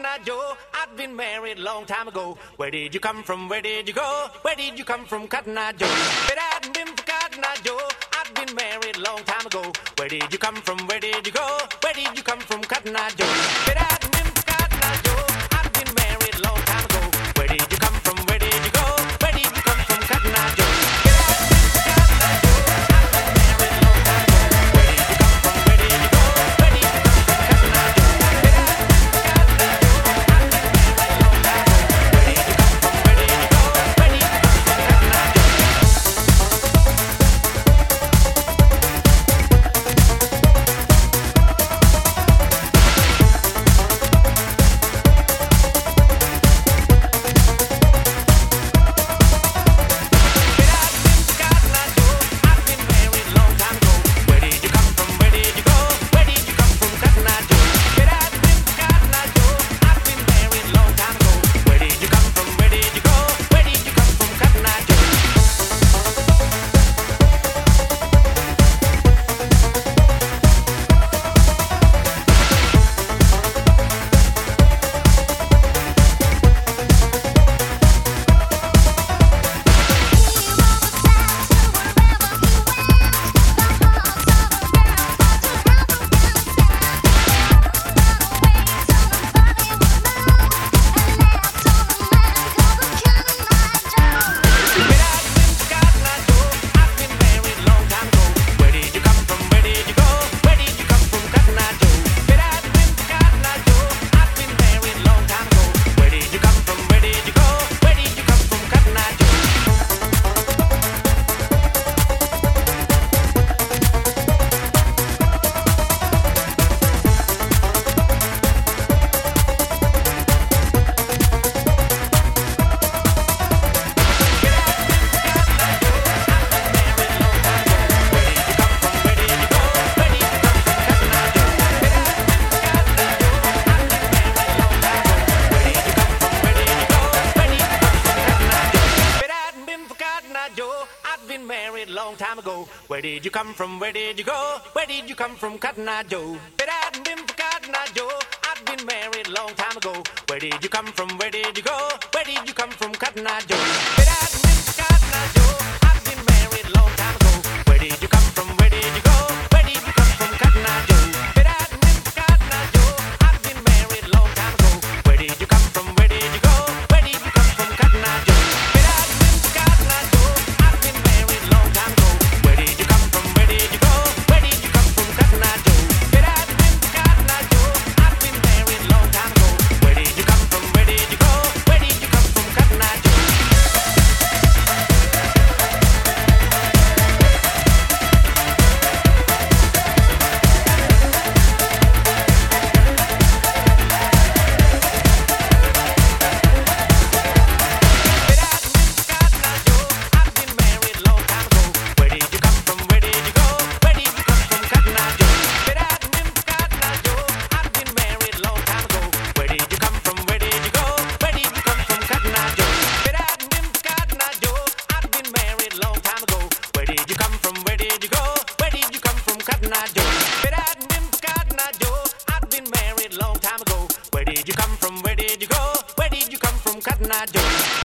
Eye Joe. I've been married a long time ago. Where did you come from? Where did you go? Where did you come from, Cotton Eye Joe? If it hadn't been for Cotton Eye Joe, I've been married a long time ago. Where did you come from? Where did you go? Where did you come from, Cotton Eye Joe? If it hadn't been for Cotton Eye Joe, I've been married a long time ago. Where did you come from? Where did you go? Where did you come from, Cotton Eye Joe? Where did you come from? Where did you go? Where did you come from, Cotton Eye Joe? If it hadn't been for Cotton Eye Joe, I'd been married a long time ago. Where did you come from? Where did you go? Where did you